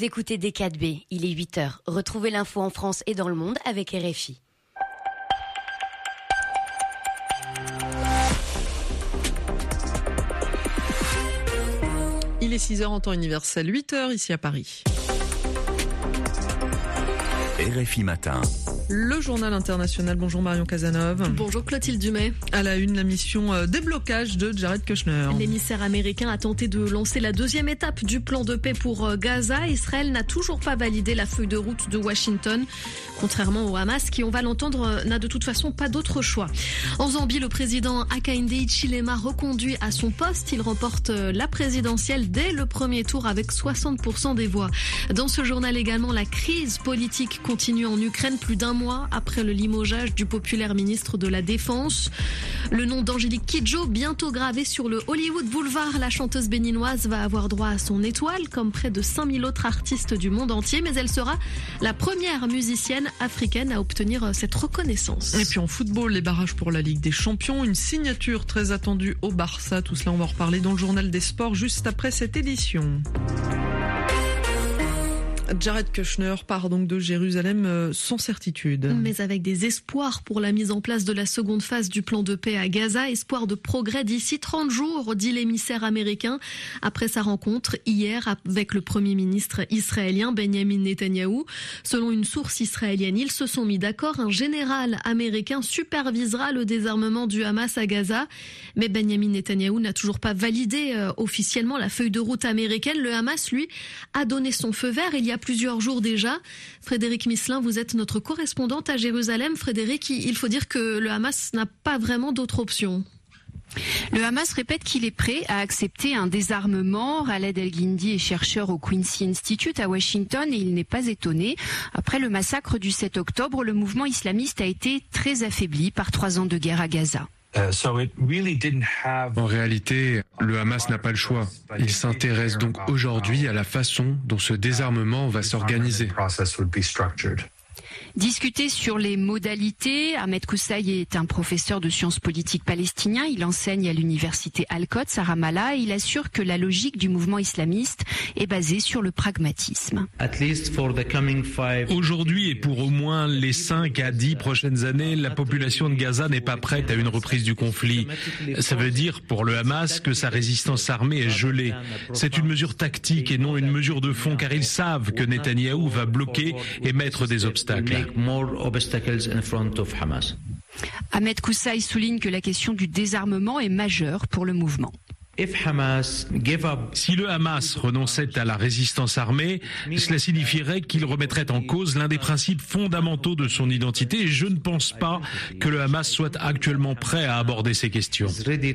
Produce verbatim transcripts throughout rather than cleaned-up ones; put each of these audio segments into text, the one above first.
Vous écoutez D quatre B, il est huit heures. Retrouvez l'info en France et dans le monde avec R F I. Il est six heures en temps universel, huit heures ici à Paris. R F I Matin. Le journal international. Bonjour Marion Cazeneuve. Bonjour Clotilde Dumais. À la une, la mission déblocage de Jared Kushner. L'émissaire américain a tenté de lancer la deuxième étape du plan de paix pour Gaza. Israël n'a toujours pas validé la feuille de route de Washington. Contrairement au Hamas, qui, on va l'entendre, n'a de toute façon pas d'autre choix. En Zambie, le président Hakainde Hichilema reconduit à son poste. Il remporte la présidentielle dès le premier tour avec soixante pour cent des voix. Dans ce journal également, la crise politique continue en Ukraine plus d'un mois après le limogeage du populaire ministre de la Défense. Le nom d'Angélique Kidjo, bientôt gravé sur le Hollywood Boulevard. La chanteuse béninoise va avoir droit à son étoile, comme près de cinq mille autres artistes du monde entier, mais elle sera la première musicienne africaine à obtenir cette reconnaissance. Et puis en football, les barrages pour la Ligue des Champions, une signature très attendue au Barça. Tout cela, on va en reparler dans le journal des sports juste après cette édition. Jared Kushner part donc de Jérusalem sans certitude. Mais avec des espoirs pour la mise en place de la seconde phase du plan de paix à Gaza. Espoir de progrès d'ici trente jours, dit l'émissaire américain, après sa rencontre hier avec le Premier ministre israélien Benjamin Netanyahou. Selon une source israélienne, ils se sont mis d'accord. Un général américain supervisera le désarmement du Hamas à Gaza. Mais Benjamin Netanyahou n'a toujours pas validé euh, officiellement la feuille de route américaine. Le Hamas, lui, a donné son feu vert il y a plusieurs jours déjà. Frédéric Misselin, vous êtes notre correspondante à Jérusalem. Frédéric, il faut dire que le Hamas n'a pas vraiment d'autre option. Le Hamas répète qu'il est prêt à accepter un désarmement. Khaled El-Guindi est chercheur au Quincy Institute à Washington et il n'est pas étonné. Après le massacre du sept octobre, le mouvement islamiste a été très affaibli par trois ans de guerre à Gaza. En réalité, le Hamas n'a pas le choix. Il s'intéresse donc aujourd'hui à la façon dont ce désarmement va s'organiser. Discuter sur les modalités. Ahmed Koussaï est un professeur de sciences politiques palestinien. Il enseigne à l'université Al-Quds à Ramallah et il assure que la logique du mouvement islamiste est basée sur le pragmatisme. Aujourd'hui et pour au moins les cinq à dix prochaines années, la population de Gaza n'est pas prête à une reprise du conflit. Ça veut dire pour le Hamas que sa résistance armée est gelée. C'est une mesure tactique et non une mesure de fond car ils savent que Netanyahou va bloquer et mettre des obstacles. Ahmed Koussaï souligne que la question du désarmement est majeure pour le mouvement. Si le Hamas renonçait à la résistance armée, cela signifierait qu'il remettrait en cause l'un des principes fondamentaux de son identité et je ne pense pas que le Hamas soit actuellement prêt à aborder ces questions.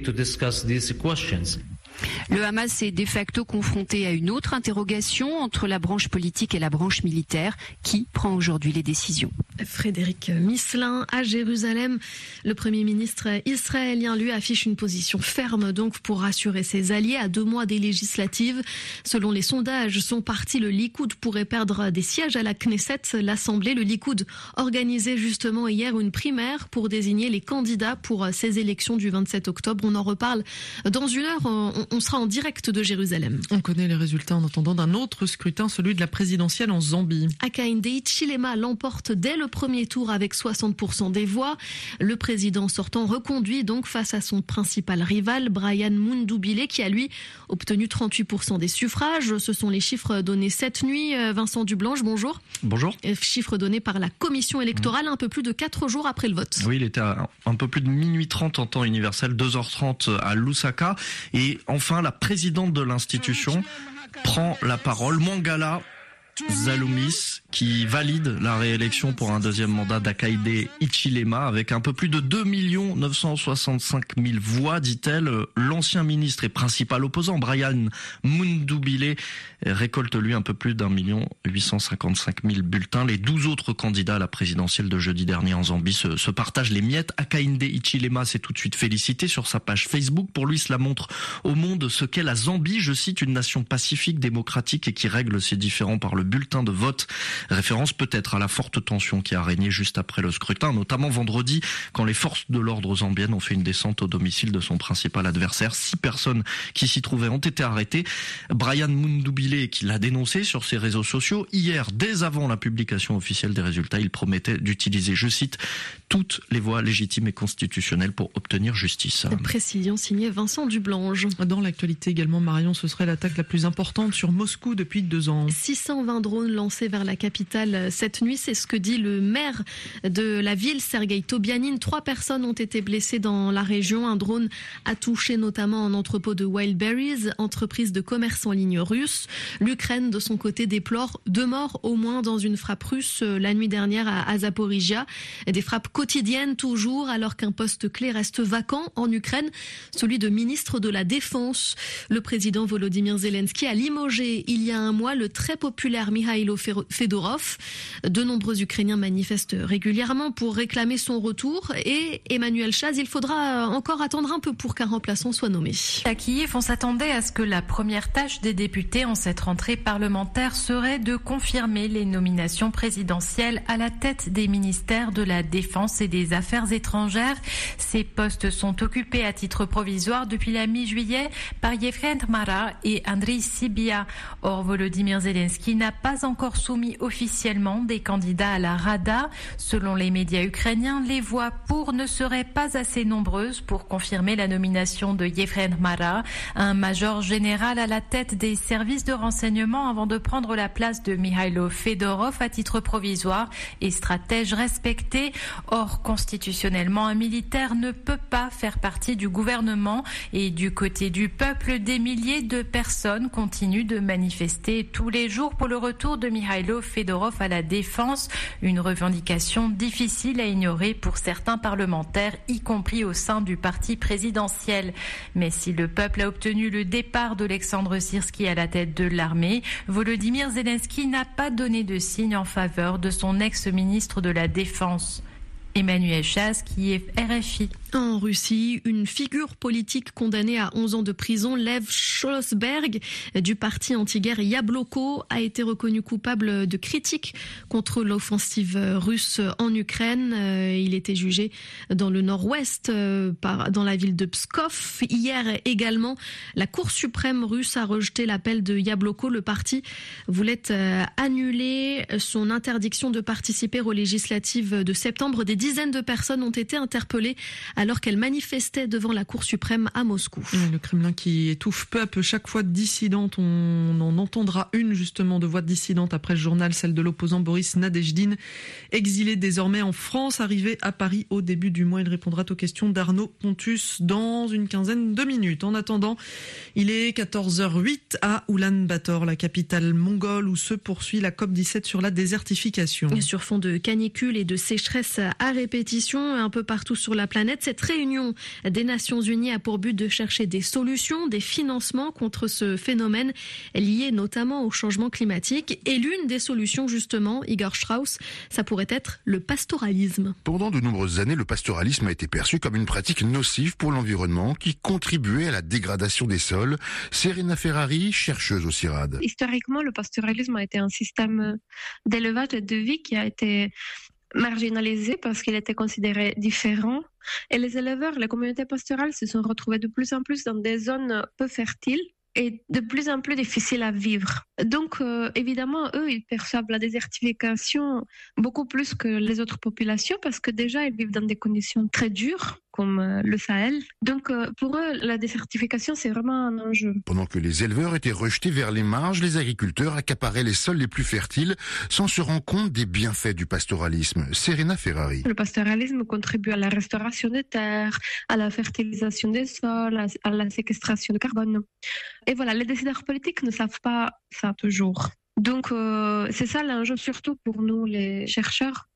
Le Hamas est de facto confronté à une autre interrogation entre la branche politique et la branche militaire. Qui prend aujourd'hui les décisions ? Frédéric Misselin à Jérusalem. Le Premier ministre israélien, lui, affiche une position ferme donc pour rassurer ses alliés à deux mois des législatives. Selon les sondages, son parti, le Likoud, pourrait perdre des sièges à la Knesset, l'Assemblée. Le Likoud organisait justement hier une primaire pour désigner les candidats pour ces élections du vingt-sept octobre. On en reparle dans une heure. On, on sera en direct de Jérusalem. On connaît les résultats en attendant d'un autre scrutin, celui de la présidentielle en Zambie. Hakainde Hichilema l'emporte dès le premier tour avec soixante pour cent des voix. Le président sortant reconduit donc face à son principal rival, Brian Mundubile, qui a lui obtenu trente-huit pour cent des suffrages. Ce sont les chiffres donnés cette nuit. Vincent Dublanche, bonjour. Bonjour. Chiffres donnés par la commission électorale mmh. un peu plus de quatre jours après le vote. Oui, il était à un peu plus de minuit trente en temps universel, deux heures trente à Lusaka. Et enfin, la présidente de l'institution prend la parole, Mwangala Zaloumis, qui valide la réélection pour un deuxième mandat d'Hakainde Hichilema avec un peu plus de deux millions neuf cent soixante-cinq mille voix, dit-elle. L'ancien ministre et principal opposant, Brian Mundubile, récolte lui un peu plus d'un million huit cent cinquante-cinq mille bulletins. Les douze autres candidats à la présidentielle de jeudi dernier en Zambie se, se partagent les miettes. Hakainde Hichilema s'est tout de suite félicité sur sa page Facebook. Pour lui, cela montre au monde ce qu'est la Zambie, je cite, une nation pacifique, démocratique et qui règle ses différends par le bulletin de vote. Référence peut-être à la forte tension qui a régné juste après le scrutin, notamment vendredi, quand les forces de l'ordre zambiennes ont fait une descente au domicile de son principal adversaire. Six personnes qui s'y trouvaient ont été arrêtées. Brian Mundubile, qui l'a dénoncé sur ses réseaux sociaux, hier, dès avant la publication officielle des résultats, il promettait d'utiliser, je cite, toutes les voies légitimes et constitutionnelles pour obtenir justice. Précision signée Vincent Dublange. Dans l'actualité également, Marion, ce serait l'attaque la plus importante sur Moscou depuis deux ans. six cent vingt drones lancés vers la capitale cette nuit, c'est ce que dit le maire de la ville, Sergei Tobianin. Trois personnes ont été blessées dans la région. Un drone a touché notamment un entrepôt de Wildberries, entreprise de commerce en ligne russe. L'Ukraine, de son côté, déplore deux morts au moins dans une frappe russe la nuit dernière à Zaporizhia. Des frappes quotidiennes toujours, alors qu'un poste clé reste vacant en Ukraine, celui de ministre de la Défense. Le président Volodymyr Zelensky a limogé il y a un mois le très populaire Mikhailo Fedorov. De nombreux Ukrainiens manifestent régulièrement pour réclamer son retour et Emmanuel Chaz, il faudra encore attendre un peu pour qu'un remplaçant soit nommé. À Kiev, on s'attendait à ce que la première tâche des députés en cette rentrée parlementaire serait de confirmer les nominations présidentielles à la tête des ministères de la Défense et des Affaires étrangères. Ces postes sont occupés à titre provisoire depuis la mi-juillet par Yevhen Mara et Andriy Sybiha. Or, Volodymyr Zelensky n'a pas encore soumis officiellement des candidats à la Rada. Selon les médias ukrainiens, les voix pour ne seraient pas assez nombreuses pour confirmer la nomination de Yevhen Mara, un major général à la tête des services de renseignement avant de prendre la place de Mikhailo Fedorov à titre provisoire et stratège respecté. Or, constitutionnellement, un militaire ne peut pas faire partie du gouvernement et du côté du peuple, des milliers de personnes continuent de manifester tous les jours pour le retour de Mikhailo Fedorov à la défense, une revendication difficile à ignorer pour certains parlementaires, y compris au sein du parti présidentiel. Mais si le peuple a obtenu le départ d'Olexandre Syrski à la tête de l'armée, Volodymyr Zelensky n'a pas donné de signe en faveur de son ex-ministre de la Défense. Emmanuel Chaz, qui est R F I. En Russie, une figure politique condamnée à onze ans de prison, Lev Schlosberg, du parti anti-guerre Yabloko, a été reconnu coupable de critiques contre l'offensive russe en Ukraine. Il était jugé dans le nord-ouest, dans la ville de Pskov. Hier également, la Cour suprême russe a rejeté l'appel de Yabloko. Le parti voulait annuler son interdiction de participer aux législatives de septembre. Des dizaines de personnes ont été interpellées alors qu'elles manifestaient devant la Cour suprême à Moscou. Le Kremlin qui étouffe peu à peu chaque voix dissidente. On en entendra une justement de voix dissidente après le journal, celle de l'opposant Boris Nadejdine, exilé désormais en France, arrivé à Paris au début du mois. Il répondra aux questions d'Arnaud Pontus dans une quinzaine de minutes. En attendant, il est quatorze heures huit à Oulan-Bator, la capitale mongole, où se poursuit la COP dix-sept sur la désertification. Et sur fond de canicule et de sécheresse à répétition un peu partout sur la planète, cette réunion des Nations Unies a pour but de chercher des solutions, des financements contre ce phénomène lié notamment au changement climatique. Et l'une des solutions, justement, Igor Strauss, ça pourrait être le pastoralisme. Pendant de nombreuses années, le pastoralisme a été perçu comme une pratique nocive pour l'environnement qui contribuait à la dégradation des sols. Serena Ferrari, chercheuse au CIRAD. Historiquement, le pastoralisme a été un système d'élevage et de vie qui a été marginalisé parce qu'il était considéré différent. Et les éleveurs, les communautés pastorales se sont retrouvées de plus en plus dans des zones peu fertiles et de plus en plus difficiles à vivre. Donc, euh, évidemment, eux, ils perçoivent la désertification beaucoup plus que les autres populations parce que déjà, ils vivent dans des conditions très dures, comme euh, le Sahel. Donc, euh, pour eux, la désertification, c'est vraiment un enjeu. Pendant que les éleveurs étaient rejetés vers les marges, les agriculteurs accaparaient les sols les plus fertiles sans se rendre compte des bienfaits du pastoralisme. Serena Ferrari. Le pastoralisme contribue à la restauration des terres, à la fertilisation des sols, à la séquestration de carbone. Et voilà, les décideurs politiques ne savent pas ça toujours. Donc, euh, c'est ça l'enjeu surtout pour nous, les chercheurs,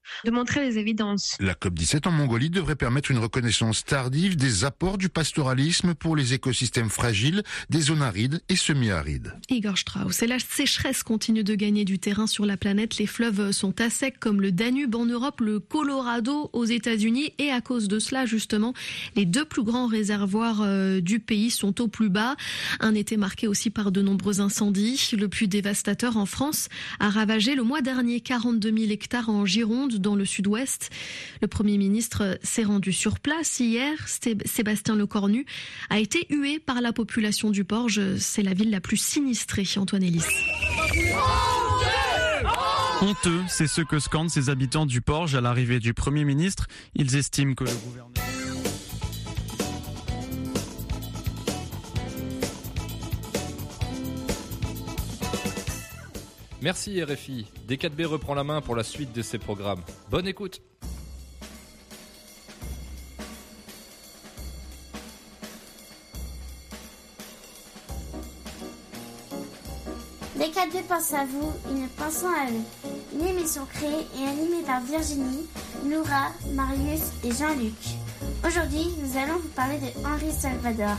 de montrer les évidences. La COP dix-sept en Mongolie devrait permettre une reconnaissance tardive des apports du pastoralisme pour les écosystèmes fragiles des zones arides et semi-arides. Igor Strauss, et la sécheresse continue de gagner du terrain sur la planète. Les fleuves sont à sec comme le Danube en Europe, le Colorado aux États-Unis, et à cause de cela, justement, les deux plus grands réservoirs du pays sont au plus bas. Un été marqué aussi par de nombreux incendies. Le plus dévastateur en France a ravagé le mois dernier quarante-deux mille hectares en Gironde, dans le sud-ouest. Le Premier ministre s'est rendu sur place hier. Sébastien Lecornu a été hué par la population du Porge. C'est la ville la plus sinistrée, Antoine Elis. Honteux, c'est ce que scandent ces habitants du Porge à l'arrivée du Premier ministre. Ils estiment que le gouvernement... Merci R F I. D quatre B reprend la main pour la suite de ses programmes. Bonne écoute. D quatre B pense à vous, une pensant à eux. Une émission créée et animée par Virginie, Laura, Marius et Jean-Luc. Aujourd'hui, nous allons vous parler de Henri Salvador.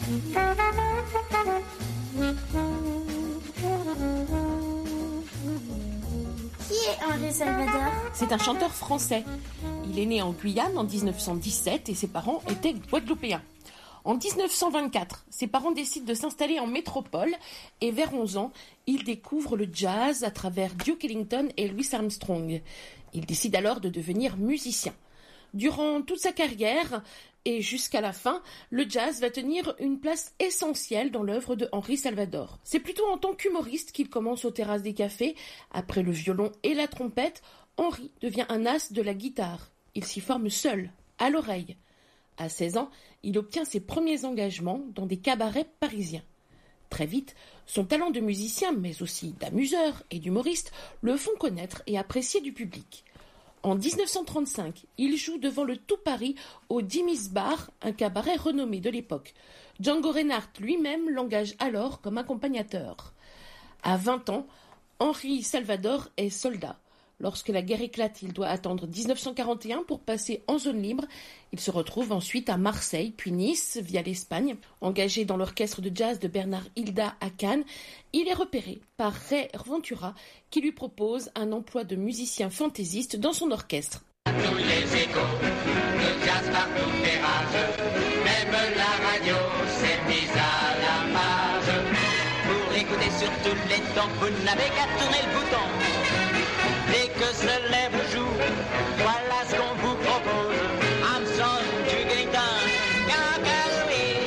Qui est Henri Salvador ? C'est un chanteur français. Il est né en Guyane en dix-neuf cent dix-sept et ses parents étaient guadeloupéens. En dix-neuf cent vingt-quatre, ses parents décident de s'installer en métropole et vers onze ans, il découvre le jazz à travers Duke Ellington et Louis Armstrong. Il décide alors de devenir musicien. Durant toute sa carrière et jusqu'à la fin, le jazz va tenir une place essentielle dans l'œuvre de Henri Salvador. C'est plutôt en tant qu'humoriste qu'il commence aux terrasses des cafés. Après le violon et la trompette, Henri devient un as de la guitare. Il s'y forme seul, à l'oreille. À seize ans, il obtient ses premiers engagements dans des cabarets parisiens. Très vite, son talent de musicien, mais aussi d'amuseur et d'humoriste, le font connaître et apprécier du public. En dix-neuf cent trente-cinq, il joue devant le tout Paris au Jimmy's Bar, un cabaret renommé de l'époque. Django Reinhardt lui-même l'engage alors comme accompagnateur. À vingt ans, Henri Salvador est soldat. Lorsque la guerre éclate, il doit attendre dix-neuf cent quarante et un pour passer en zone libre. Il se retrouve ensuite à Marseille, puis Nice, via l'Espagne. Engagé dans l'orchestre de jazz de Bernard Hilda à Cannes, il est repéré par Ray Ventura, qui lui propose un emploi de musicien fantaisiste dans son orchestre. Tous les échos, le jazz partout fait rage. Même la radio s'est mise à la page. Pour écouter sur tous les temps, vous n'avez qu'à tourner le bouton. Dès que se lève le jour, voilà ce qu'on vous propose. Armstrong, Duke Ellington, Gagaloué.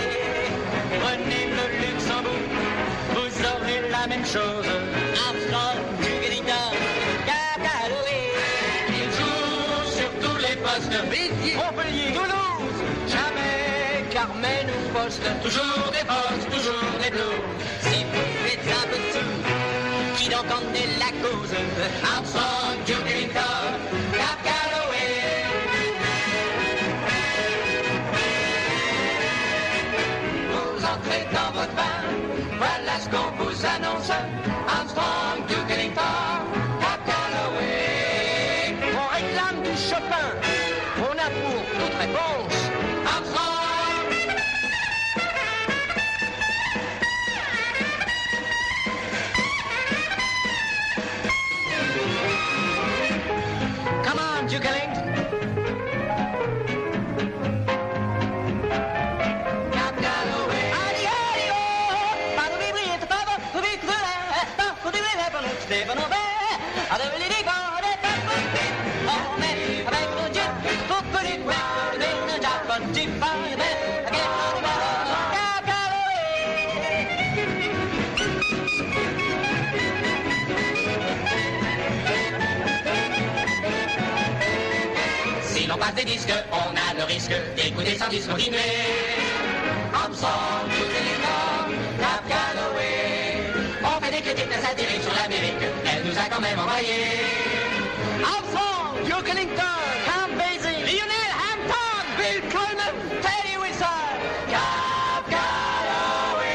Prenez le Luxembourg, vous aurez la même chose. Armstrong, Duke Ellington, Gagaloué. Il joue sur tous les postes. Béziers, Montpellier, Toulouse. Jamais Carmen ou Poste. Toujours des postes, toujours des blues. Si vous faites un peu de sous, qui donc en est la cause? Armstrong, Duke Ellington, Cap Calloway. Vous entrez dans votre bain, voilà ce qu'on vous annonce. Armstrong, Duke Ellington, Cap Calloway. On réclame du Chopin, on a pour toute réponse Armstrong. Duke Ellington. Cap Calloway. Adi, adi, oh. Pas de vibrer, pas de vibrer, pas de vibrer, pas de vibrer, pas de vibrer, pas de vibrer, pas de vibrer, on met avec le jet, pour que les couilles, les ne jappent pas, tu parles, mais, à quel moment, Cap Si l'on passe des disques, on a le risque d'écouter sans discontinuer. Armstrong, Duke Ellington, Cap Calloway. On fait des critiques satiriques sur l'Amérique, elle nous a quand même envoyé. Armstrong, Duke Ellington, Count Basie, Lionel Hampton, Bill Coleman, Teddy Wilson, Cap Calloway.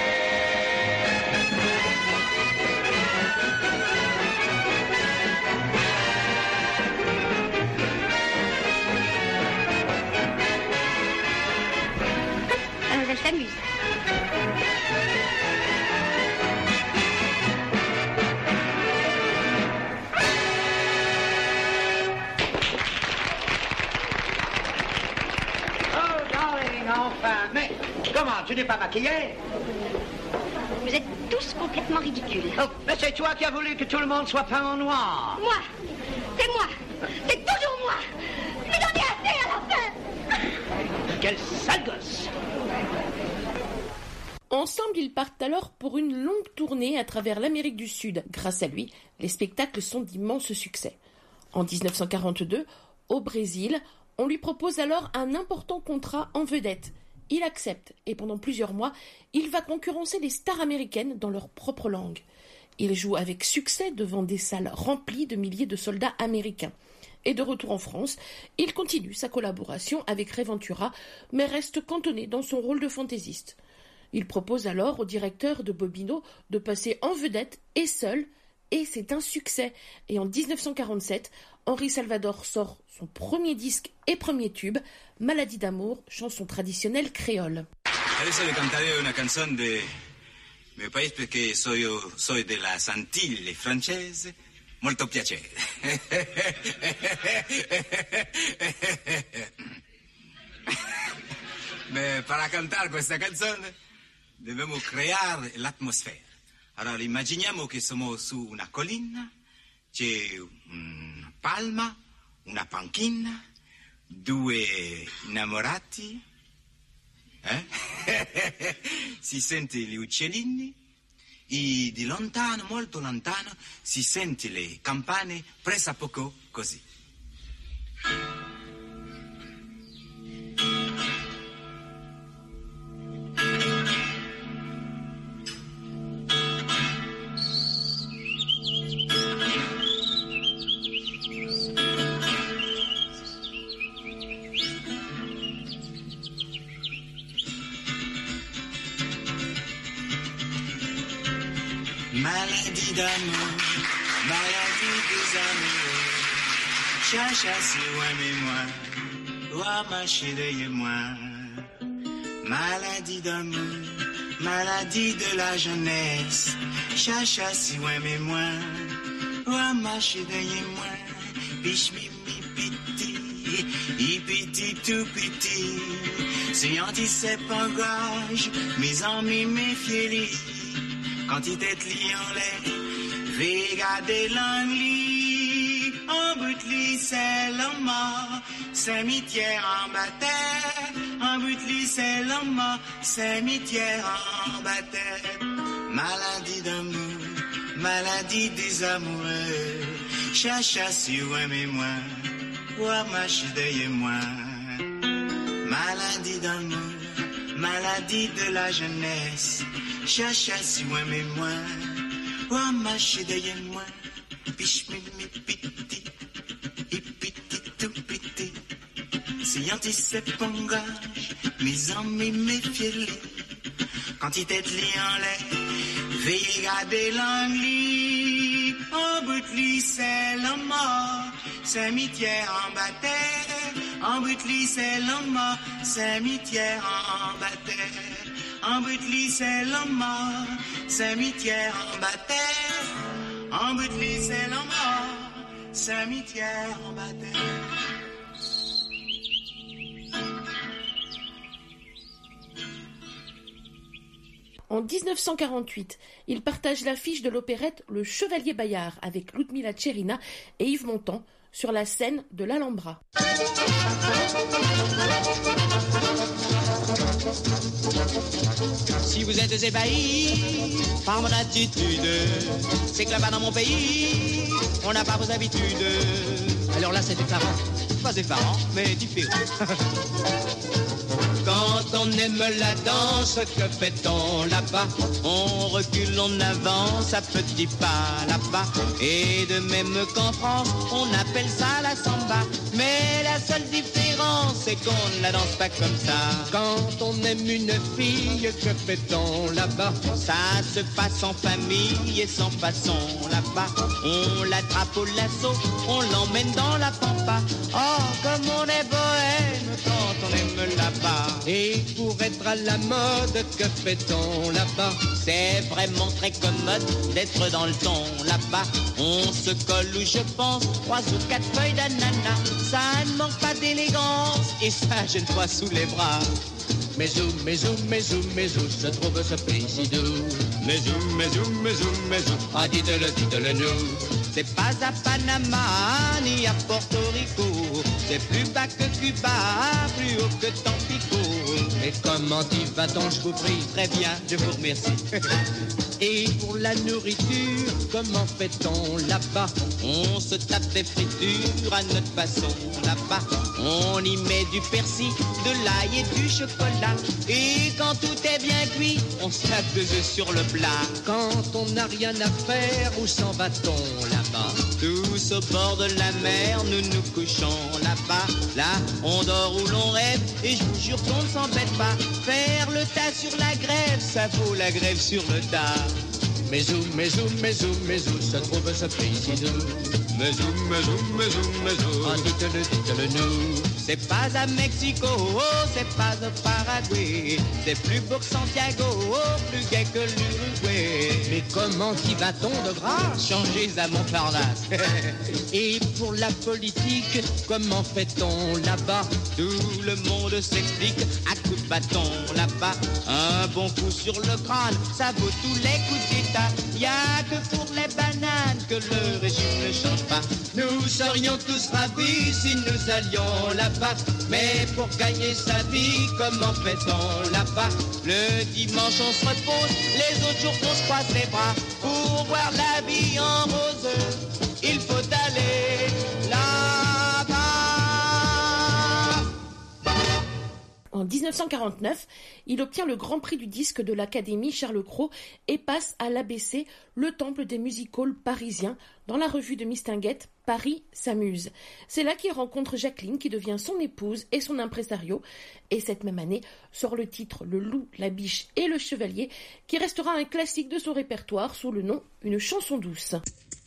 enfin, mais comment, tu n'es pas maquillée? Vous êtes tous complètement ridicules. Oh, mais c'est toi qui as voulu que tout le monde soit peint en noir. Moi, c'est moi, c'est toujours moi. Mais j'en ai assez à la fin. Quel sale gosse. Ensemble, ils partent alors pour une longue tournée à travers l'Amérique du Sud. Grâce à lui, les spectacles sont d'immenses succès. En dix-neuf cent quarante-deux, au Brésil, on lui propose alors un important contrat en vedette. Il accepte et pendant plusieurs mois, il va concurrencer les stars américaines dans leur propre langue. Il joue avec succès devant des salles remplies de milliers de soldats américains. Et de retour en France, il continue sa collaboration avec Ray Ventura, mais reste cantonné dans son rôle de fantaisiste. Il propose alors au directeur de Bobino de passer en vedette et seul, et c'est un succès. Et en dix-neuf cent quarante-sept, Henri Salvador sort son premier disque et premier tube, Maladie d'amour, chanson traditionnelle créole. Adesso le cantaré una canzone de mio paese perché soy, soy de la Santille francese. Molto piacere. Ma para cantar questa canzone dobbiamo creare l'atmosfera. Allora immaginiamo che siamo su una collina, c'è una palma, una panchina, due innamorati, eh? Si sente gli uccellini e di lontano, molto lontano, si sente le campane presso a poco così. Maladie d'amour, maladie des amoureux. Chacha si loin mais moi, loi ma chérie et moi. Maladie d'amour, maladie de la jeunesse. Chacha si loin mais moi, loi ma chérie et moi. Biche mi mi piti, i piti tout piti. Si on dit c'est pas gage, mes amis méfiez-les. Quand il t'est lié en l'air, regardez l'angli, en bout de lit c'est l'homme, cimetière en bataille, en bout de lit c'est l'homme, cimetière en bataille. Maladie d'amour, maladie des amoureux, chacha sur un mémoire, ouah ma chérie et moi. Maladie d'amour, maladie de la jeunesse. Chacha si moi mémoire, ouah ma chérie et moi, piche mi mi piti, i piti tout piti. Si on dit c'est pongage, mes amis méfiez-les. Quand il t'est lié en l'air, veillez garder l'angli, en bout de lit c'est l'homme mort, cimetière en bataille, en bout de lit c'est l'homme mort, cimetière en bataille. En bout de lit, c'est l'homme mort, cimetière en bataille. En bout de lit, c'est l'homme mort, cimetière en bataille. En dix-neuf cent quarante-huit, il partage l'affiche de l'opérette Le Chevalier Bayard avec Ludmilla Tcherina et Yves Montand sur la scène de l'Alhambra. Si vous êtes ébahis par mon attitude, c'est que là-bas dans mon pays, on n'a pas vos habitudes. Alors là, c'est effarant. Pas effarant, mais différent. Quand on aime la danse, que fait-on là-bas? On recule, on avance à petits pas là-bas. Et de même qu'en France, on appelle ça la samba. Mais la seule différence, c'est qu'on ne la danse pas comme ça. Quand on aime une fille, que fait-on là-bas? Ça se passe en famille et sans façon là-bas. On l'attrape au lasso, on l'emmène dans la pampa. Oh, comme on est bohème quand on aime là-bas. Et pour être à la mode, que fait-on là-bas? C'est vraiment très commode d'être dans le ton là-bas. On se colle où je pense, trois ou quatre feuilles d'ananas. Ça ne manque pas d'élégance et ça je ne vois sous les bras. Mais où, mais où, mais où, mais où se trouve ce pays si doux? Mais où, mais où, mais où, mais où? Ah, dites-le, dites-le nous. C'est pas à Panama, ni à Porto Rico. C'est plus bas que Cuba, plus haut que Tampico. Mais comment y va-t-on, je vous prie? Très bien, je vous remercie. Et pour la nourriture, comment fait-on là-bas? On se tape des fritures à notre façon là-bas. On y met du persil, de l'ail et du chocolat. Et quand tout est bien cuit, on se tape deux œufs sur le plat. Quand on n'a rien à faire, où s'en va-t-on là-bas? Tous au bord de la mer, nous nous couchons là-bas. Là, on dort où l'on rêve, et je vous jure qu'on ne s'embête pas. Faire le tas sur la grève, ça vaut la grève sur le tas. Mais où, mais où, mais où, mais où se trouve ce pays si doux? Mais où, mais où, mais où, mais où? Ah, dites-le, dites-le nous. C'est pas à Mexico, oh, c'est pas au Paraguay. C'est plus beau que Santiago, oh, plus gai que l'Uruguay. Mais comment y va-t-on de grâce? Changez à Montparnasse. Et pour la politique, comment fait-on là-bas? Tout le monde s'explique à coups de bâton là-bas. Un bon coup sur le crâne, ça vaut tous les coups d'État. Y'a que pour les bananes que le régime ne change pas. Nous serions tous ravis si nous allions là-bas. Mais pour gagner sa vie, comment fait-on là-bas? Le dimanche on se repose, les autres jours on se croise les bras. Pour voir la vie en rose, il faut aller là-bas. En dix-neuf cent quarante-neuf, il obtient le Grand Prix du disque de l'Académie Charles Cros et passe à l'A B C, le temple des music-halls parisiens, dans la revue de Mistinguett, Paris s'amuse. C'est là qu'il rencontre Jacqueline, qui devient son épouse et son impresario. Et cette même année sort le titre Le Loup, la Biche et le Chevalier, qui restera un classique de son répertoire sous le nom Une chanson douce.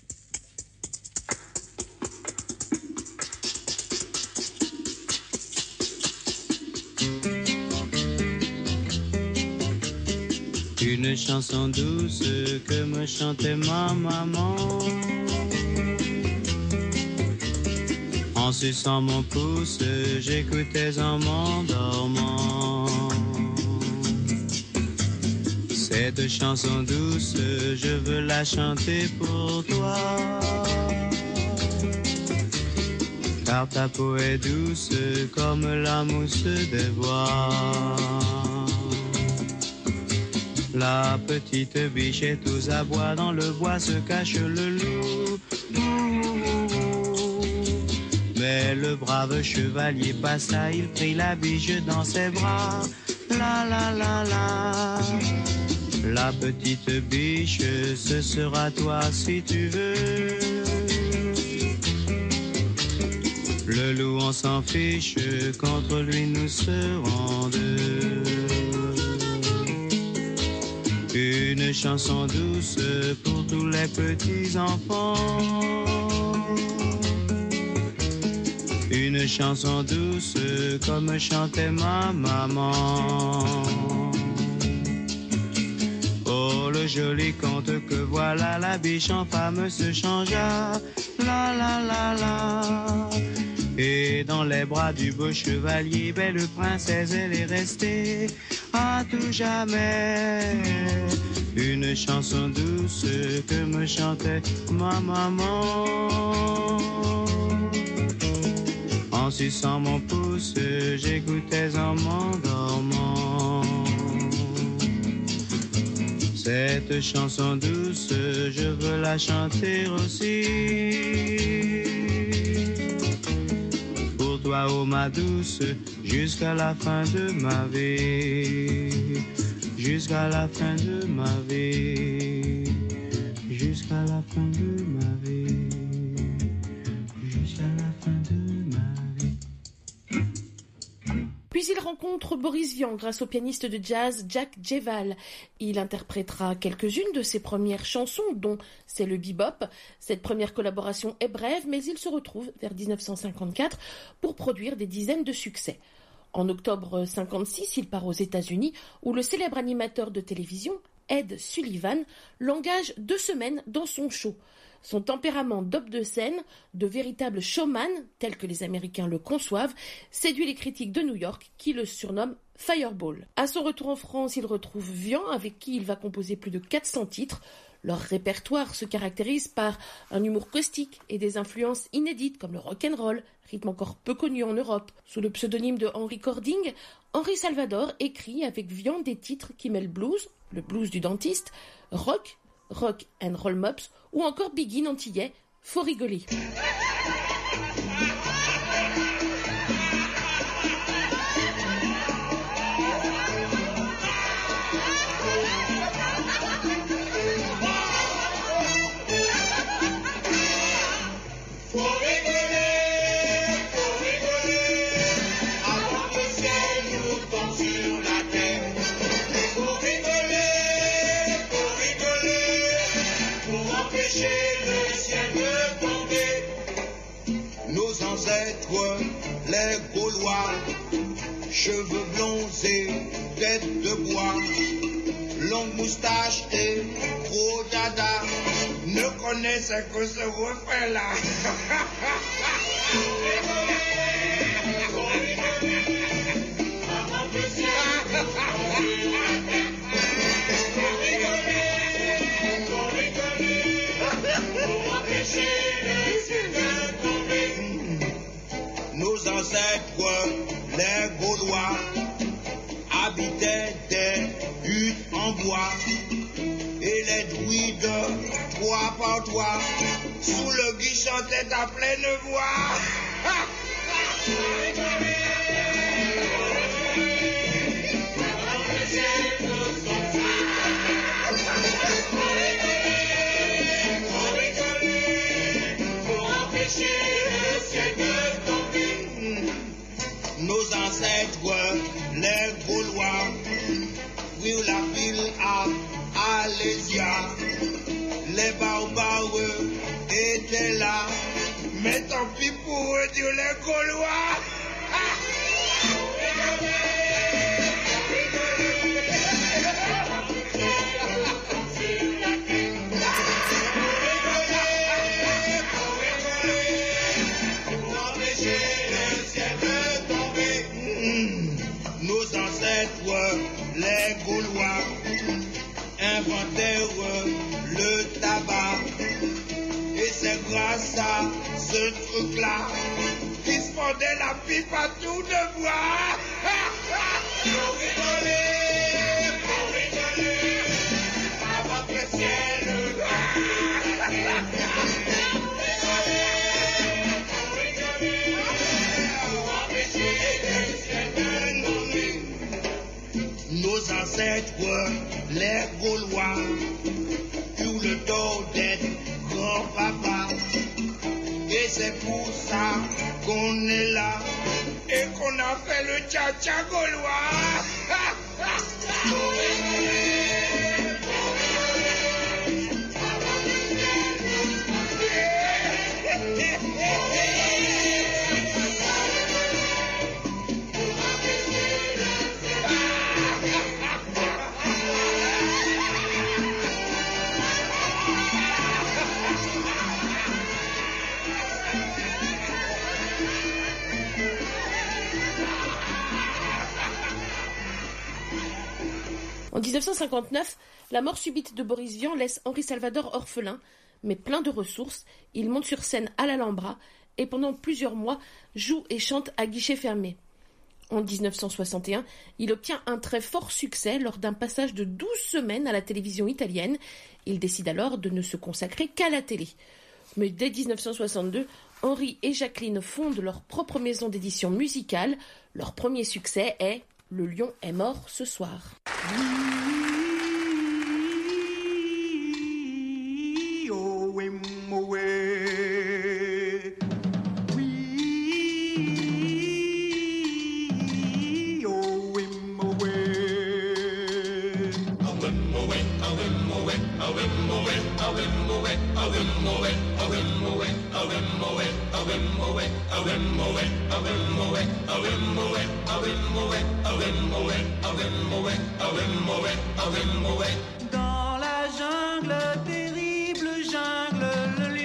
Une chanson douce que me chantait ma maman, en suçant mon pouce, j'écoutais en m'endormant. Cette chanson douce, je veux la chanter pour toi, car ta peau est douce comme la mousse des bois. La petite biche est aux abois, dans le bois se cache le loup. Mais le brave chevalier passa, il prit la biche dans ses bras. La la la la. La petite biche, ce sera toi si tu veux. Le loup, on s'en fiche, contre lui nous serons deux. Une chanson douce pour tous les petits enfants. Une chanson douce comme chantait ma maman. Oh, le joli conte que voilà, la biche en femme se changea. La la la la. Et dans les bras du beau chevalier, belle princesse, elle est restée à tout jamais. Une chanson douce que me chantait ma maman. En suçant mon pouce, j'écoutais en m'endormant. Cette chanson douce, je veux la chanter aussi. Pour toi, oh ma douce, jusqu'à la fin de ma vie. Jusqu'à la fin de ma vie. Jusqu'à la fin de ma vie. Jusqu'à la fin de ma vie. Puis il rencontre Boris Vian grâce au pianiste de jazz Jack Jeval. Il interprétera quelques-unes de ses premières chansons, dont C'est le bebop. Cette première collaboration est brève, mais il se retrouve vers dix-neuf cent cinquante-quatre pour produire des dizaines de succès. En octobre cinquante-six, il part aux États-Unis, où le célèbre animateur de télévision, Ed Sullivan, l'engage deux semaines dans son show. Son tempérament d'homme de scène, de véritable showman, tel que les Américains le conçoivent, séduit les critiques de New York qui le surnomment Fireball. À son retour en France, il retrouve Vian, avec qui il va composer plus de quatre cents titres. Leur répertoire se caractérise par un humour caustique et des influences inédites comme le rock'n'roll, rythme encore peu connu en Europe. Sous le pseudonyme de Henry Cording, Henri Salvador écrit avec Vian des titres qui mêlent blues, le blues du dentiste, rock, rock and roll mops ou encore Biggie antillais, faut rigoler. Les Gaulois, cheveux blonds et tête de bois, longue moustache et gros dada, ne connaissaient que ce refrain-là. Nos ancêtres, les Gaulois, habitaient des huttes en bois et les druides, trois par trois, sous le gui chantaient à pleine voix. Nos ancêtres, les Gaulois, prirent la ville à Alésia. Les barbares étaient là, mais tant pis pour eux, dire les Gaulois. Nos ancêtres, les Gaulois, inventèrent le tabac. Et c'est grâce à ce truc-là qu'ils se fondaient la pipe à tout de bois. Pour rigoler, pour rigoler, à votre ciel. Nos ancêtres, les Gaulois, eurent le dos d'être grand-papa. Et c'est pour ça qu'on est là et qu'on a fait le tcha-tcha gaulois. En dix-neuf cent cinquante-neuf, la mort subite de Boris Vian laisse Henri Salvador orphelin, mais plein de ressources. Il monte sur scène à l'Alhambra et pendant plusieurs mois joue et chante à guichet fermé. En dix-neuf cent soixante et un, il obtient un très fort succès lors d'un passage de douze semaines à la télévision italienne. Il décide alors de ne se consacrer qu'à la télé. Mais dès dix-neuf cent soixante-deux, Henri et Jacqueline fondent leur propre maison d'édition musicale. Leur premier succès est « Le lion est mort ce soir ». Dans la jungle, terrible jungle, le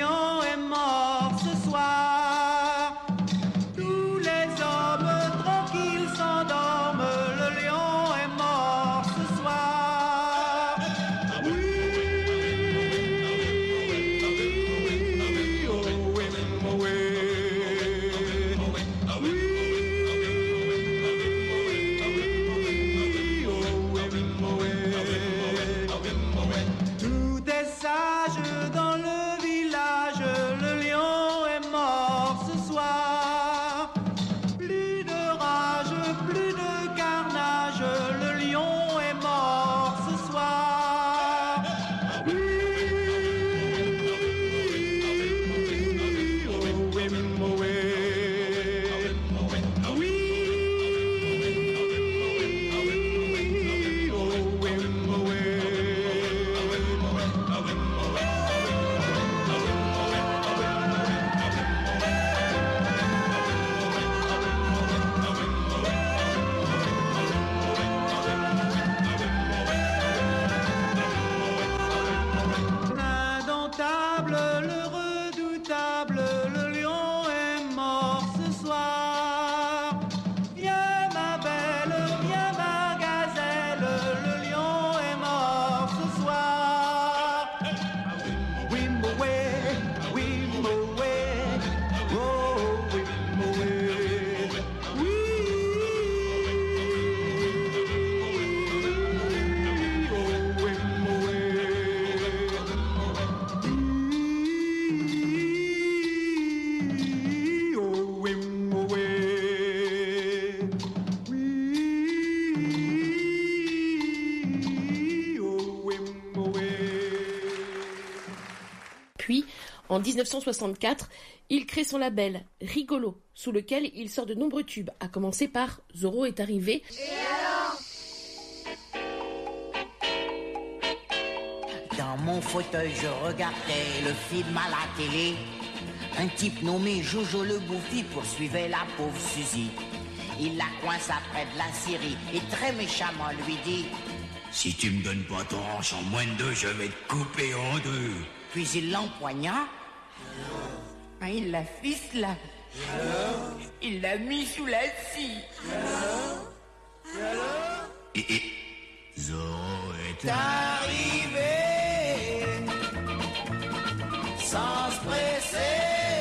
En dix-neuf cent soixante-quatre, il crée son label Rigolo, sous lequel il sort de nombreux tubes, à commencer par Zorro est arrivé. Et alors ? Dans mon fauteuil, je regardais le film à la télé. Un type nommé Jojo le Bouffi poursuivait la pauvre Suzy. Il la coince après de la Syrie et très méchamment lui dit: si tu me donnes pas ton hanche en moins de deux, je vais te couper en deux. Puis il l'empoigna. Ah, il la ficela. Il l'a mis sous la scie. Et, et Zorro est arrivé sans se presser.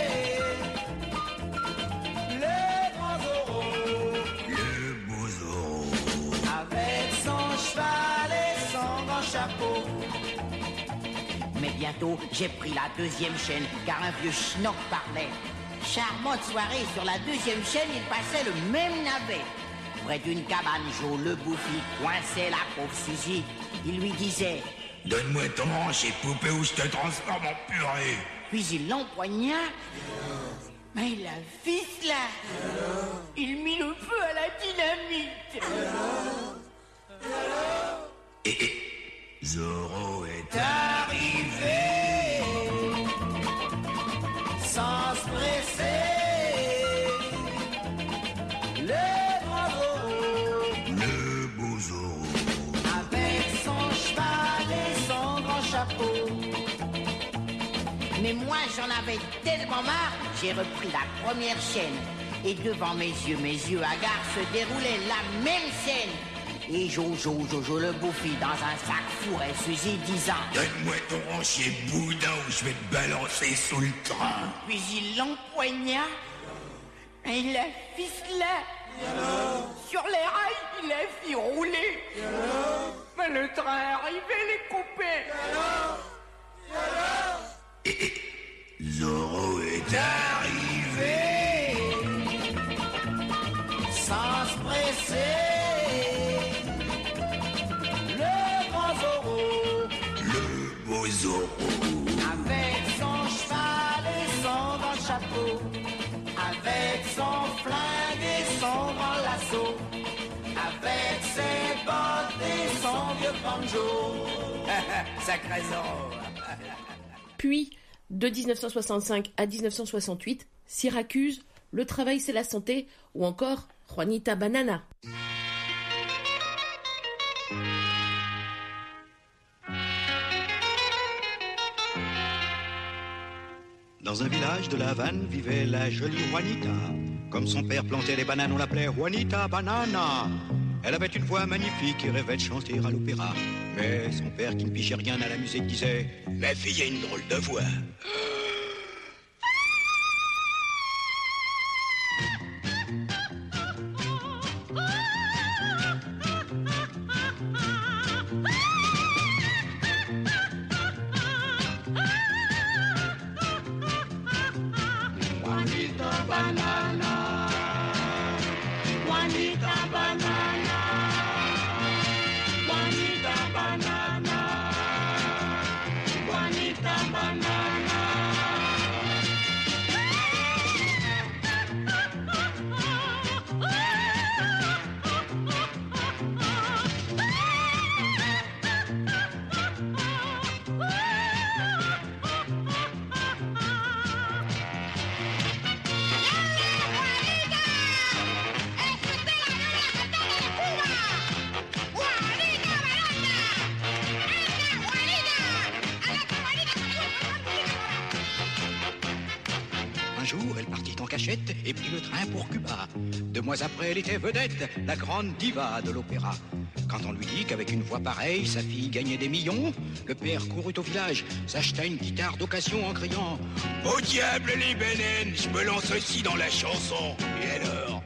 Le grand Zorro, le beau Zorro, avec son cheval et son grand chapeau. Mais bientôt, j'ai pris la deuxième chaîne, car un vieux schnock parlait. Charmante soirée, sur la deuxième chaîne, il passait le même navet. Près d'une cabane, Jo le Bouffi coinçait la pauvre Suzy. Il lui disait: donne-moi ton hanche et poupée ou je te transforme en purée. Puis il l'empoigna. Mais il la ficela. Il mit le feu à la dynamite. Et, et Zorro est arrivé sans se presser. Le grand Zorro, le beau Zorro, avec son cheval et son grand chapeau. Mais moi j'en avais tellement marre, j'ai repris la première chaîne. Et devant mes yeux, mes yeux hagards, se déroulait la même scène. Et Jojo, Jojo le Bouffi dans un sac fourrait Suzy disant: donne-moi ton hanchier boudin ou je vais te balancer sous le train. Puis il l'empoigna et il la ficela. Sur les rails, il la fit rouler. Mais le train arrivait, les coupait. Et, et Zorro est arrivé sans se presser. Zorro, avec son cheval et son grand chapeau, avec son flingue et son grand lasso, avec ses bottes et son vieux banjo. Sacré Zorro. Puis, de dix-neuf cent soixante-cinq à dix-neuf cent soixante-huit, Syracuse, Le travail c'est la santé, ou encore Juanita Banana. Dans un village de la Havane vivait la jolie Juanita. Comme son père plantait des bananes, on l'appelait Juanita Banana. Elle avait une voix magnifique et rêvait de chanter à l'opéra. Mais son père, qui ne pigeait rien à la musique, disait: ma fille a une drôle de voix. Et prit le train pour Cuba. Deux mois après, elle était vedette, la grande diva de l'opéra. Quand on lui dit qu'avec une voix pareille, sa fille gagnait des millions, le père courut au village, s'acheta une guitare d'occasion en criant: au diable les bénènes, je me lance aussi dans la chanson. Et alors?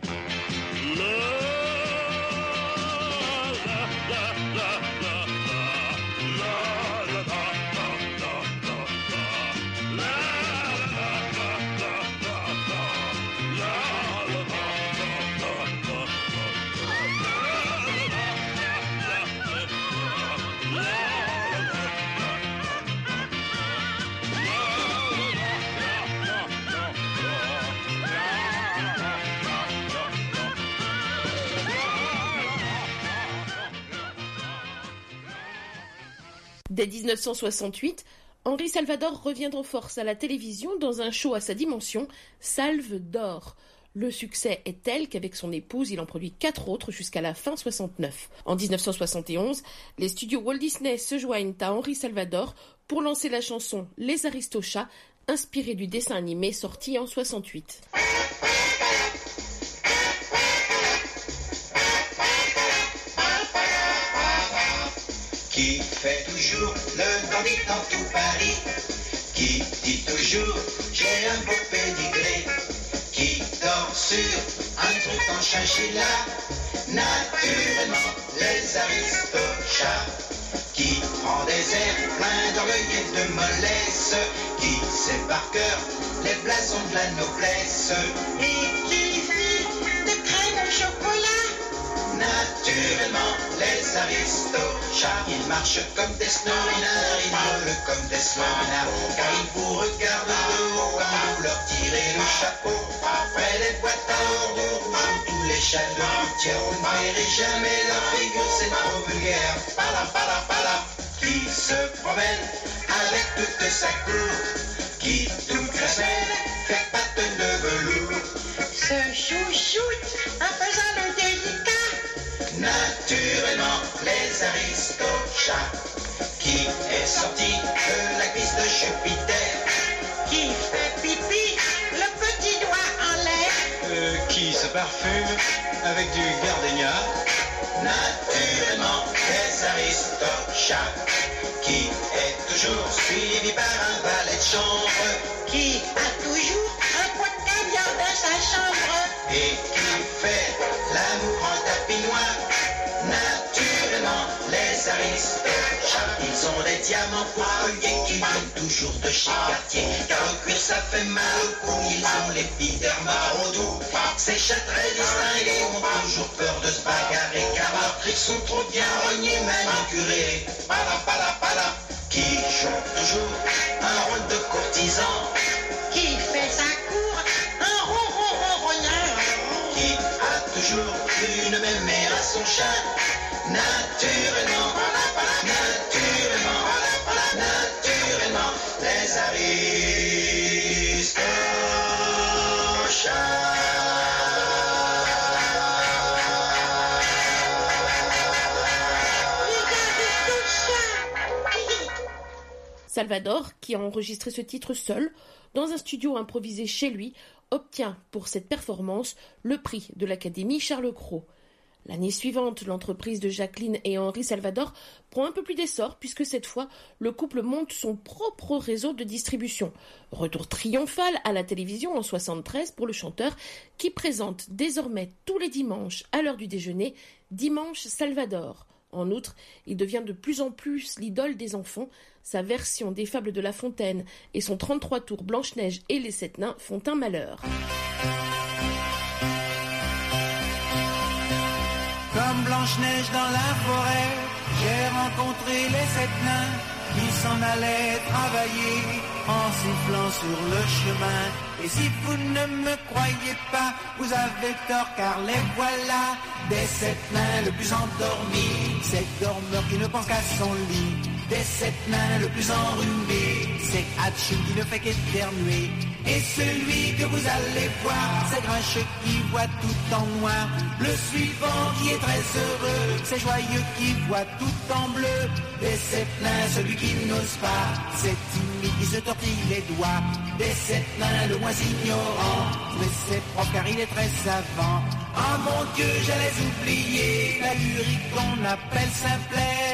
Dès dix-neuf cent soixante-huit, Henri Salvador revient en force à la télévision dans un show à sa dimension, Salve d'or. Le succès est tel qu'avec son épouse, il en produit quatre autres jusqu'à la fin soixante-neuf. En dix-neuf cent soixante et onze, les studios Walt Disney se joignent à Henri Salvador pour lancer la chanson Les Aristochats, inspirée du dessin animé sorti en soixante-huit. Qui fait toujours le dandy dans tout Paris, qui dit toujours j'ai un beau pédigré, qui dort sur un truc en chinchilla, naturellement les aristochats, qui prend des airs pleins d'orgueil et de mollesse, qui sait par cœur les blasons de la noblesse, et qui vit de crème au chocolat. Naturellement, les aristochats, ils marchent comme des snowminards, ils volent comme des snowminards, car ils vous regardent de haut quand vous leur tirez le chapeau. Après les boîtes à ordures où jouent tous les châteaux routiers, vous ne verrez jamais leur figure, c'est trop vulgaire. Pala, pala, pala, qui se promène avec toute sa cour, qui toute la semaine fait patte de velours, se chouchoute en faisant le délicat. Naturellement, les aristochats, qui est sorti de la cuisse de Jupiter, qui fait pipi le petit doigt en l'air, euh, qui se parfume avec du gardenia. Naturellement, les aristochats, qui est toujours suivi par un valet de chambre, qui a toujours un pot de caviar dans sa chambre, et qui fait l'amour en tapis noir. Naturellement, les aristochats, ils ont des diamants pour collier qui viennent toujours de chez Cartier, car au cuir ça fait mal au cou, ils ont l'épiderme au dos. Ces chats très distingués ont toujours peur de se bagarrer, car leurs tricks sont trop bien rognés, manucurés. Pala, pala, pala, qui joue toujours un rôle de courtisan, qui fait sa cour un ron ron ron rognard, qui a toujours une même mère à son chat. Naturellement, naturellement, naturellement, les aristochats. Salvador, qui a enregistré ce titre seul, dans un studio improvisé chez lui, obtient pour cette performance le prix de l'Académie Charles Cros. L'année suivante, l'entreprise de Jacqueline et Henri Salvador prend un peu plus d'essor puisque cette fois, le couple monte son propre réseau de distribution. Retour triomphal à la télévision en soixante-treize pour le chanteur qui présente désormais tous les dimanches à l'heure du déjeuner Dimanche Salvador. En outre, il devient de plus en plus l'idole des enfants. Sa version des Fables de La Fontaine et son trente-trois tours Blanche-Neige et les Sept Nains font un malheur. Comme Blanche-Neige dans la forêt, j'ai rencontré les sept nains qui s'en allaient travailler en sifflant sur le chemin. Et si vous ne me croyez pas, vous avez tort car les voilà, des sept nains le plus endormi, sept dormeurs qui ne pensent qu'à son lit. Des sept nains le plus enrhumé, c'est Hatchoum qui ne fait qu'éternuer. Et celui que vous allez voir, c'est Grincheux qui voit tout en noir. Le suivant qui est très heureux, c'est Joyeux qui voit tout en bleu. Des sept nains, celui qui n'ose pas, c'est Timide qui se tortille les doigts. Des sept nains, le moins ignorant, mais c'est propre car il est très savant. Oh mon Dieu, j'allais oublier la lyrique qu'on appelle simplet.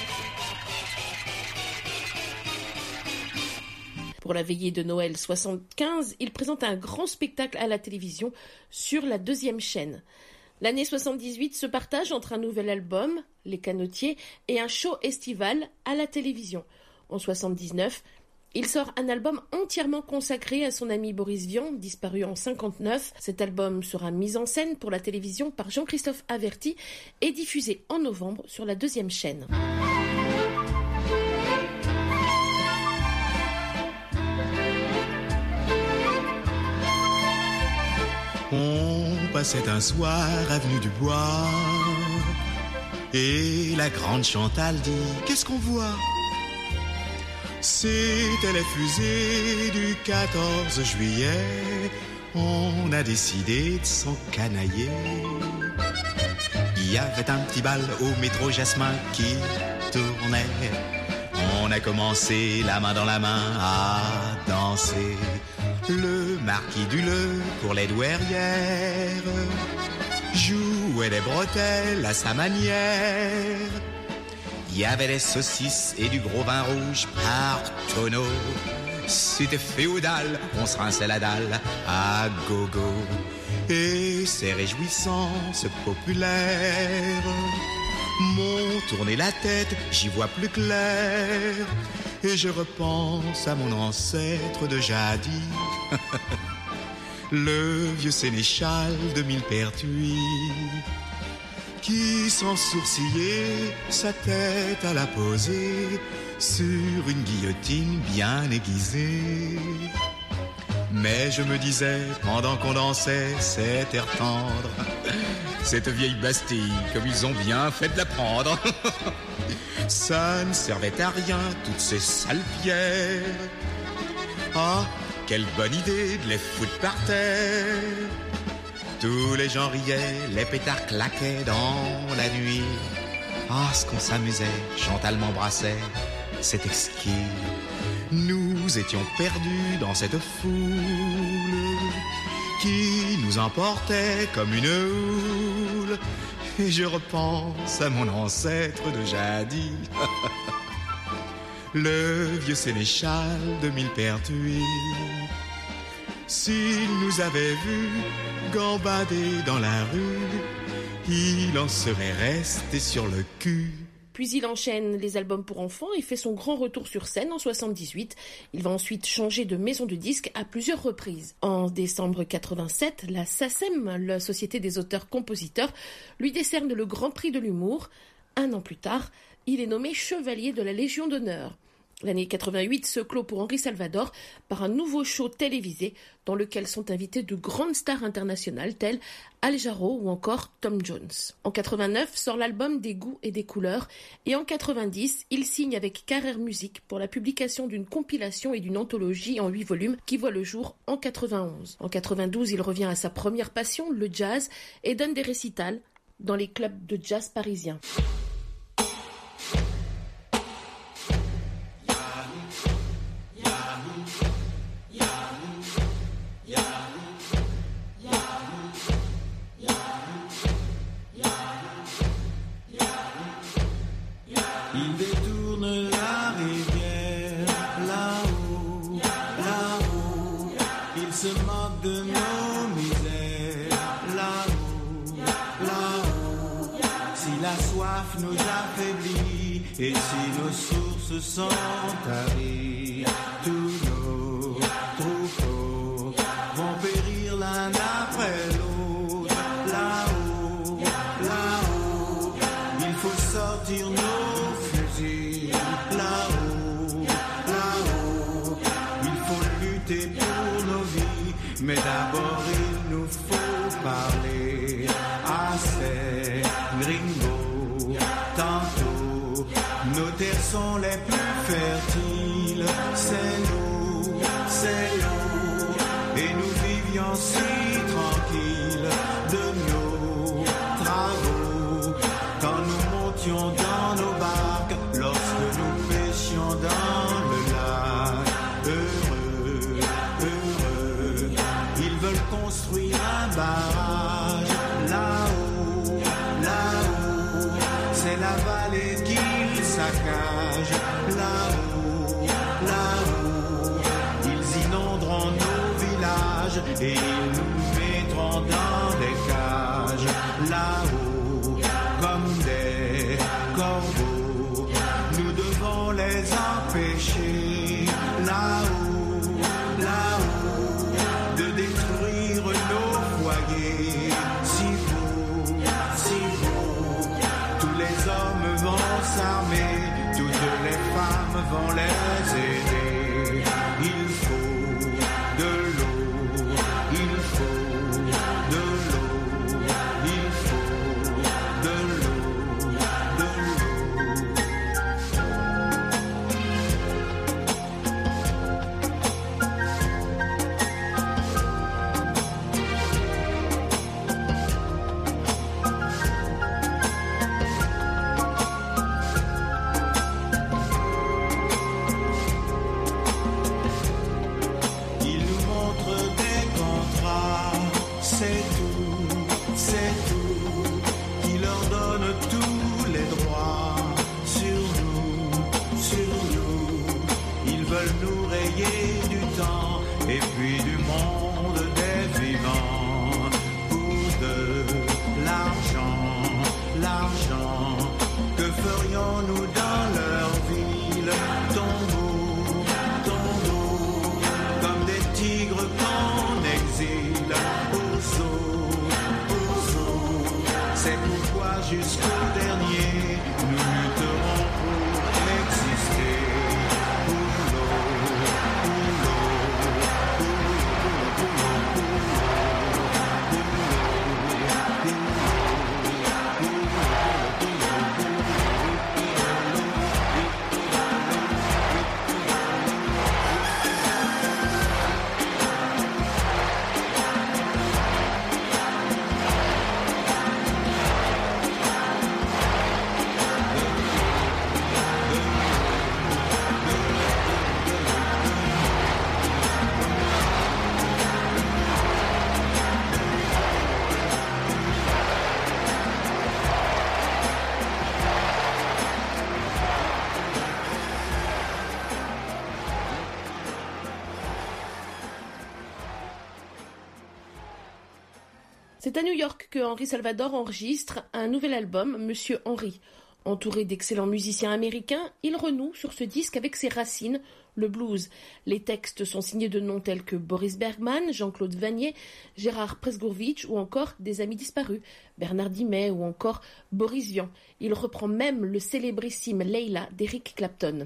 Pour la veillée de Noël soixante-quinze, il présente un grand spectacle à la télévision sur la deuxième chaîne. L'année soixante-dix-huit se partage entre un nouvel album, Les Canotiers, et un show estival à la télévision. En soixante-dix-neuf, il sort un album entièrement consacré à son ami Boris Vian, disparu en cinquante-neuf. Cet album sera mis en scène pour la télévision par Jean-Christophe Averty et diffusé en novembre sur la deuxième chaîne. On passait un soir avenue du Bois et la grande Chantal dit « Qu'est-ce qu'on voit ?» C'était les fusées du quatorze juillet, on a décidé de s'encanailler. Il y avait un petit bal au métro Jasmin qui tournait. On a commencé la main dans la main à danser. Le marquis du Le pour les douairières jouait des bretelles à sa manière. Il y avait des saucisses et du gros vin rouge par tonneau. C'était féodal, on se rinçait la dalle à gogo. Et ces réjouissances populaires m'ont tourné la tête, j'y vois plus clair. Et je repense à mon ancêtre de jadis, le vieux sénéchal de Millepertuis, qui sans sourciller, sa tête à la poser sur une guillotine bien aiguisée. Mais je me disais, pendant qu'on dansait cet air tendre, cette vieille Bastille, comme ils ont bien fait de la prendre. Ça ne servait à rien, toutes ces sales pierres. Ah, quelle bonne idée de les foutre par terre. Tous les gens riaient, les pétards claquaient dans la nuit. Ah, ce qu'on s'amusait, Chantal m'embrassait, c'est exquis. Nous étions perdus dans cette foule qui nous emportait comme une houle. Et je repense à mon ancêtre de jadis, le vieux sénéchal de Millepertuis. S'il nous avait vus gambader dans la rue, il en serait resté sur le cul. Puis il enchaîne les albums pour enfants et fait son grand retour sur scène en soixante-dix-huit. Il va ensuite changer de maison de disques à plusieurs reprises. En décembre quatre-vingt-sept, la SACEM, la Société des auteurs-compositeurs, lui décerne le Grand Prix de l'humour. Un an plus tard, il est nommé chevalier de la Légion d'honneur. L'année quatre-vingt-huit se clôt pour Henri Salvador par un nouveau show télévisé dans lequel sont invités de grandes stars internationales telles Al Jarreau ou encore Tom Jones. En quatre-vingt-neuf sort l'album Des goûts et des couleurs et en quatre-vingt-dix, il signe avec Carrère Musique pour la publication d'une compilation et d'une anthologie en huit volumes qui voit le jour en quatre-vingt-onze. En quatre-vingt-douze, il revient à sa première passion, le jazz, et donne des récitals dans les clubs de jazz parisiens. Nous affaiblit et si nos sources sont taries, tous nos troupeaux vont périr l'un après l'autre. Là-haut, là-haut, il faut sortir nos fusils. Là-haut, là-haut, il faut lutter pour nos vies, mais d'abord il nous faut parler à ces gringos. Tantôt, nos terres sont les plus fertiles, c'est l'eau, c'est l'eau, et nous vivions si tranquilles de nos travaux, quand nous montions dans nos barques, lorsque nous pêchions dans le lac. Heureux, heureux, ils veulent construire un barrage là-haut, là-haut. C'est la vallée qu'ils saccagent, là-haut, là-haut. Ils inonderont nos villages et ils nous mettront dans des cages, là-haut, comme des corbeaux. Nous devons les empêcher, là-haut, là-haut, de détruire nos foyers, si beaux, si beaux. Tous les hommes vont s'armer, toutes les femmes vont les aider. Il faut de l'eau, il faut de l'eau, il faut de l'eau, de l'eau. c'est tout, c'est tout, qui leur donne tous les droits sur nous, sur nous. Ils veulent nous rayer du temps et puis du monde des vivants. Pour de l'argent, l'argent, que ferions-nous dans leur ville? Tombeau, tombeau, comme des tigres qu'on exile aux eaux, aux eaux. C'est pourquoi jusqu'au dernier, nous lutterons pour exister, pour l'eau, pour l'eau, pour l'eau, pour l'eau, pour l'eau, pour l'eau. C'est à New York que Henry Salvador enregistre un nouvel album, Monsieur Henry. Entouré d'excellents musiciens américains, il renoue sur ce disque avec ses racines, le blues. Les textes sont signés de noms tels que Boris Bergman, Jean-Claude Vannier, Gérard Presgovitch ou encore des amis disparus, Bernard Dimet ou encore Boris Vian. Il reprend même le célébrissime Leila d'Eric Clapton.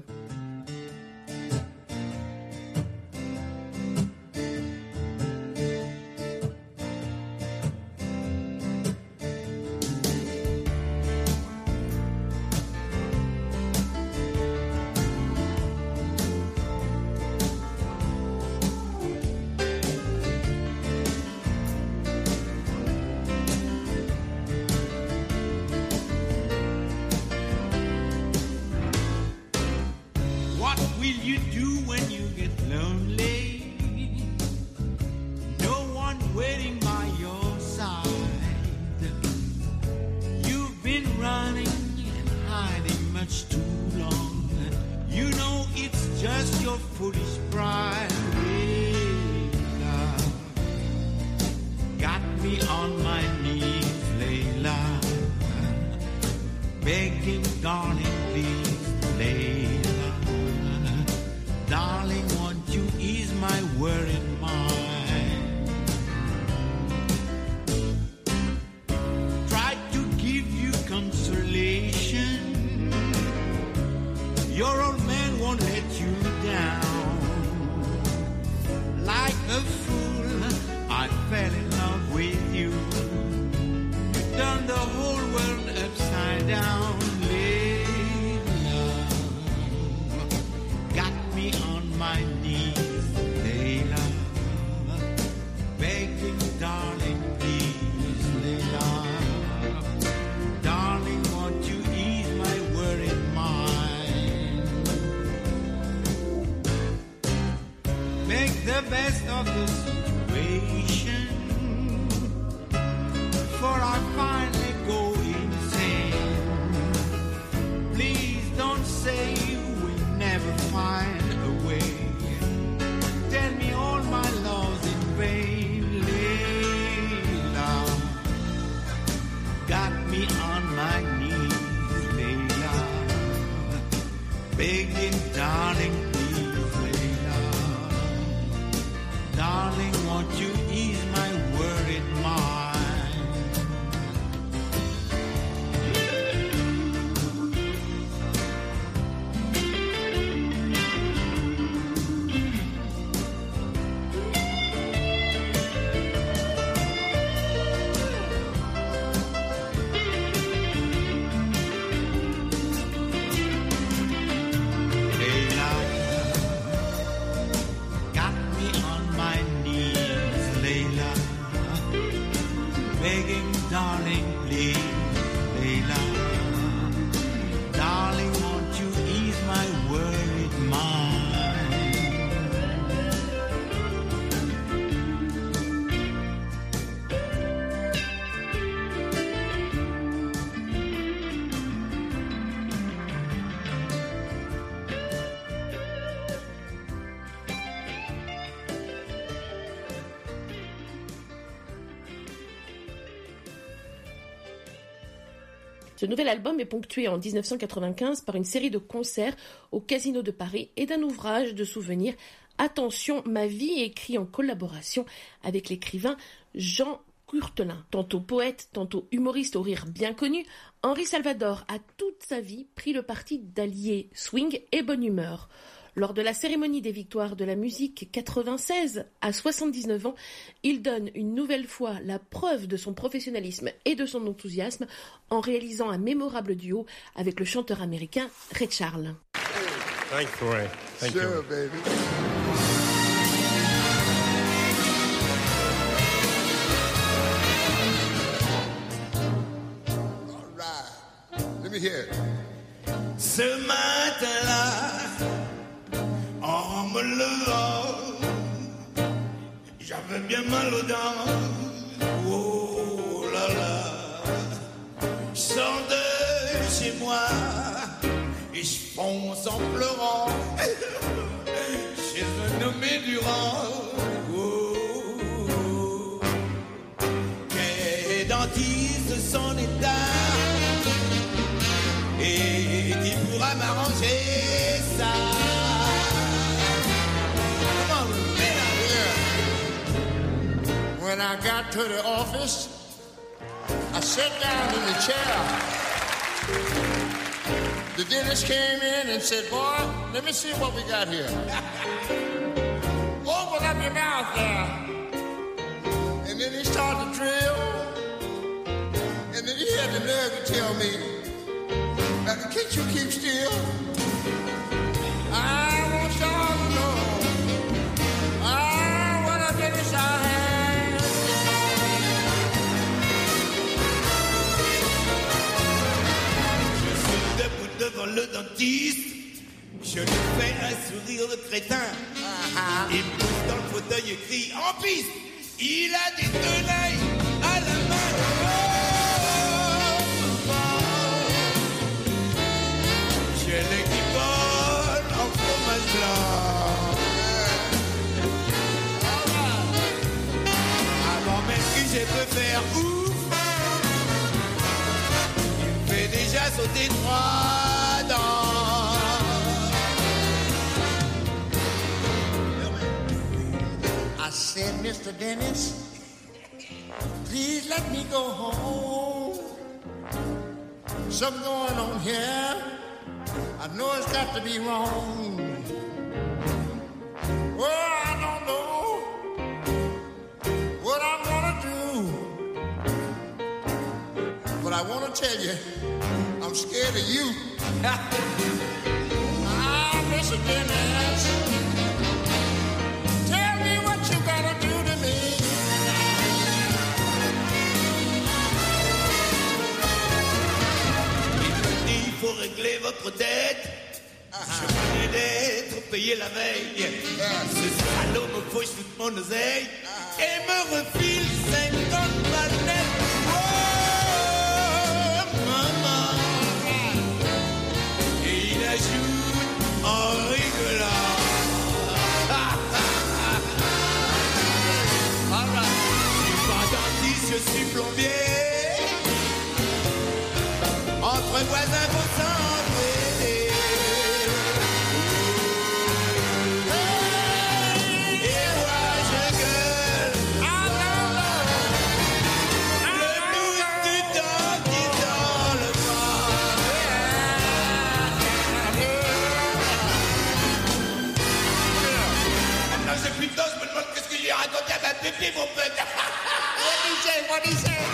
Ce nouvel album est ponctué en dix-neuf cent quatre-vingt-quinze par une série de concerts au Casino de Paris et d'un ouvrage de souvenirs, Attention, ma vie, écrit en collaboration avec l'écrivain Jean Courtelin. Tantôt poète, tantôt humoriste au rire bien connu, Henri Salvador a toute sa vie pris le parti d'allier swing et bonne humeur. Lors de la cérémonie des victoires de la musique quatre-vingt-seize, à soixante-dix-neuf ans, il donne une nouvelle fois la preuve de son professionnalisme et de son enthousiasme en réalisant un mémorable duo avec le chanteur américain Ray Charles. Thanks, Ray. Thank sure, you. Baby. All right. Let me hear it. Ce matin-là, en me levant, j'avais bien mal aux dents. Oh là là, je sors de chez moi et je fonce en pleurant chez un nommé Durand. Oh, quel dentiste son état et qui pourra m'arranger ça. When I got to the office, I sat down in the chair. The dentist came in and said, boy, let me see what we got here. Open up your mouth there. And then he started to drill. And then he had the nerve to tell me, can't you keep still? I want y'all to know. I want to finish our hands. Je suis debout devant le dentiste. Je lui fais un sourire de crétin. Uh-huh. Il pousse dans le fauteuil et crie en piste. Il a des tenailles à la main. Oh, j'ai l'équipole en fromage blanc. Avant même que j'ai pu faire ouf, il me fait déjà sauter trois dents. I said, Mister Dennis, please let me go home. Something going on here. I know it's got to be wrong. Well, I don't know what I'm gonna do, but I want to tell you, I'm scared of you. Ah, Mister Dennis, tell me what you gotta do to me. Il faut régler votre dette. Je venais d'être payé la veille. Ce salaud me fauche toute mon oseille et me refile cinquante balles nettes. Oh, maman. Et il ajoute en rigolant. Alright. Je suis pas dentiste, je suis plombier. Entre voisins, faut s'entraider. Et moi, je gueule. Le doute du temps qui dans le vent. Maintenant, j'ai plus de temps, je me demande qu'est-ce que j'ai raconté à ma pépé, mon pote. What do you say? What do you say?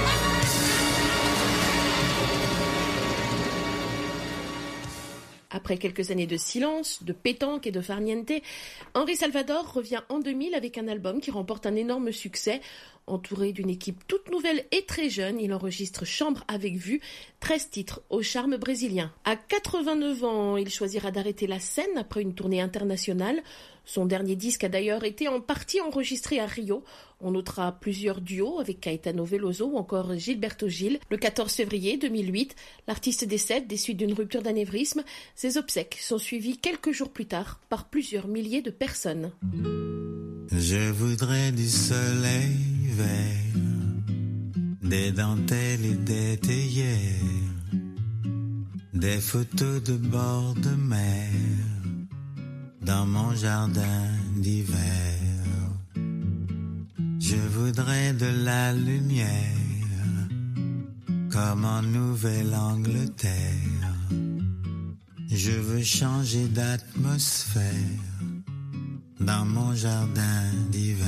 Après quelques années de silence, de pétanque et de farniente, Henri Salvador revient en deux mille avec un album qui remporte un énorme succès. Entouré d'une équipe toute nouvelle et très jeune, il enregistre Chambre avec vue, treize titres au charme brésilien. À quatre-vingt-neuf ans, il choisira d'arrêter la scène après une tournée internationale. Son dernier disque a d'ailleurs été en partie enregistré à Rio. On notera plusieurs duos avec Caetano Veloso ou encore Gilberto Gil. Le quatorze février deux mille huit, l'artiste décède des suites d'une rupture d'anévrisme. Ses obsèques sont suivies quelques jours plus tard par plusieurs milliers de personnes. Je voudrais du soleil vert, des dentelles et des théières, des photos de bord de mer dans mon jardin d'hiver. Je voudrais de la lumière comme en Nouvelle-Angleterre. Je veux changer d'atmosphère dans mon jardin d'hiver.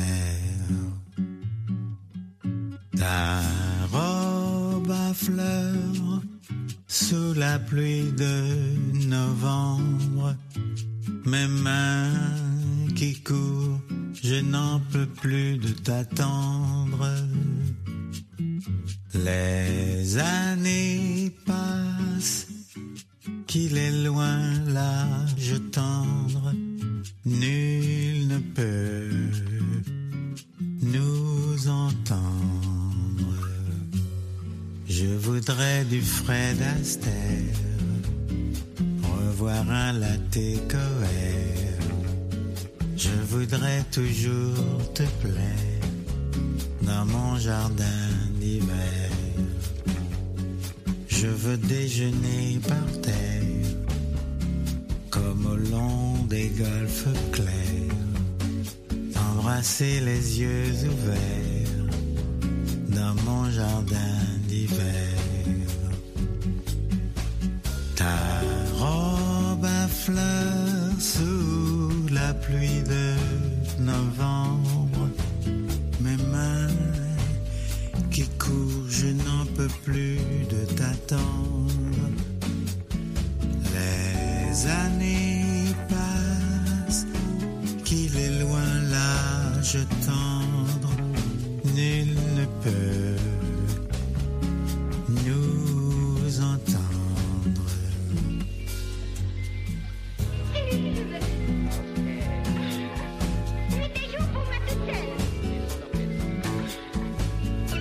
Ta robe à fleurs sous la pluie de novembre, mes mains qui courent, je n'en peux plus de t'attendre. Les années passent, qu'il est loin l'âge tendre, nul ne peut nous entendre. Je voudrais du Fred Astaire, revoir un latte coère. Je voudrais toujours te plaire dans mon jardin d'hiver. Je veux déjeuner par terre comme au long des golfes clairs, embrasser les yeux ouverts dans mon jardin d'hiver. Ta robe à fleurs sous la pluie